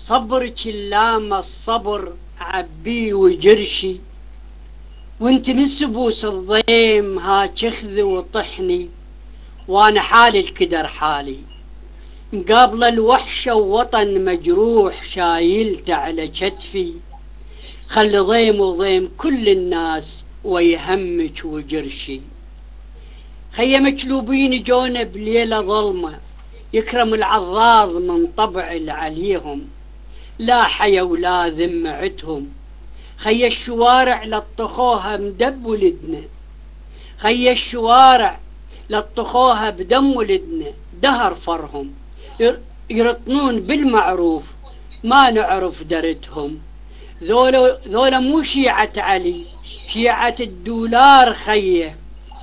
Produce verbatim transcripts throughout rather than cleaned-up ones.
صبرك اللام الصبر عبي وجرشي، وانت من سبوس الضيم ها تخذ وطحني، وانا حالي الكدر حالي مقابل الوحشة ووطن مجروح شايلته على كتفي. خلي ضيم وضيم كل الناس ويهمك وجرشي. خي مكلوبين جونا بليلة ظلمة، يكرم العضاض من طبع العليهم، لا حيا ولا ذمعتهم. خي الشوارع لطخوها مدب ولدنا، خي الشوارع لطخوها بدم ولدنا، دهر فرهم يرطنون بالمعروف ما نعرف درتهم. ذولا ذولا مو شيعة علي، شيعة الدولار خيه.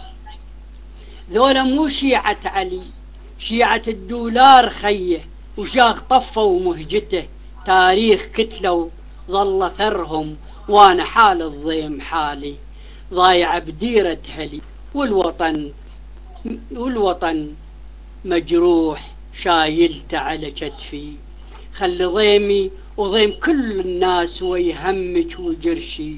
ذولا مو شيعة علي، شيعة الدولار خيه. وشاخ طفوا مهجته تاريخ كتلوا ظل ثرهم، وانا حال الضيم حالي ضايع بديرة هلي. والوطن والوطن مجروح شايلته على كتفي. خلي ضيمي وضيم كل الناس ويهمك وجرشي.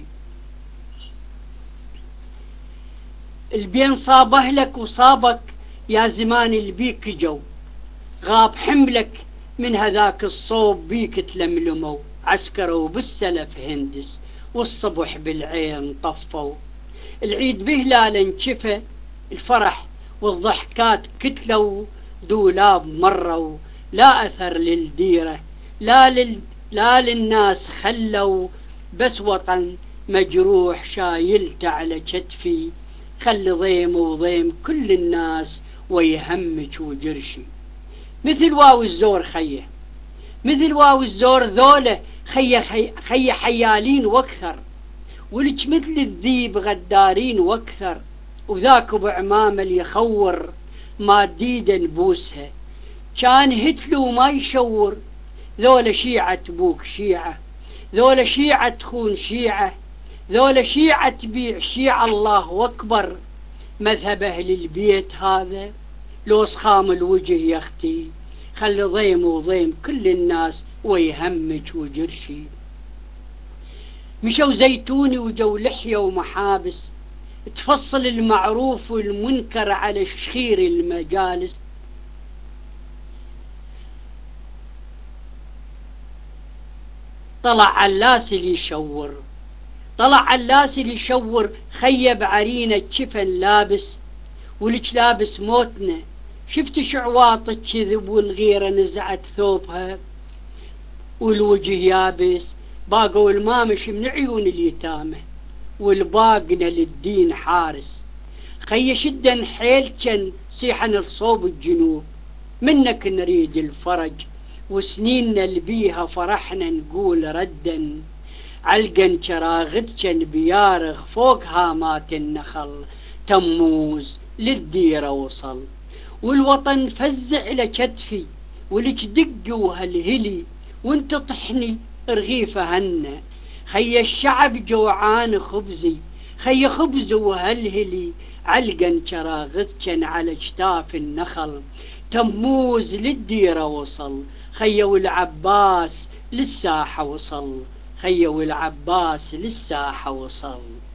البين صاب اهلك وصابك يا زمان البيك جو، غاب حملك من هذاك الصوب بيك تلملموا. عسكروا بالسلف هندس والصبح بالعين طفوا، العيد بهلال انشفى الفرح والضحكات كتلوا. دولاب مروا لا أثر للديرة، لا, لل... لا للناس خلوا، بس وطن مجروح شايلته على كتفي. خلي ضيم وضيم كل الناس ويهمك وجرشي. مثل واو الزور خيه، مثل واو الزور ذوله خيه خي, خي حيالين واكثر، ولك مثل الذيب غدارين واكثر. وذاك بعمام اللي يخور ماديدا نبوسها، كان هتلو ما يشور. ذولا شيعة بوك شيعة، ذولا شيعة تخون شيعة، ذولا شيعة تبيع شيعة. الله أكبر مذهب أهل البيت هذا لو صخام الوجه يا أختي. خلي ضيم وضيم كل الناس ويهمك وجرشي. مشوا زيتوني وجو لحية ومحابس، تفصل المعروف والمنكر على شخير المجالس. طلع علاس اللي يشور، طلع علاس اللي يشور. خيب عرينة كفن لابس، ولك لابس موتنا. شفت شعواط الكذب والغيرة نزعت ثوبها، والوجه يابس. باقوا المامش من عيون اليتامى، والباقنا للدين حارس. خي شدا حيلكن صيحا لصوب الجنوب، منك نريد الفرج وسنيننا البيها فرحنا نقول ردا. علقا شراغتكن بيارغ فوق هامات النخل، تموز للديرة وصل. والوطن فزع لكتفي، ولك دق وهلهلي، وانت طحني رغيفة هنا. خي الشعب جوعان خبزي، خي خبز وهلهلي. علقا شراغتكن على اجتاف النخل، تموز للديرة وصل. خي العباس للساحة وصل، خي العباس للساحة وصل.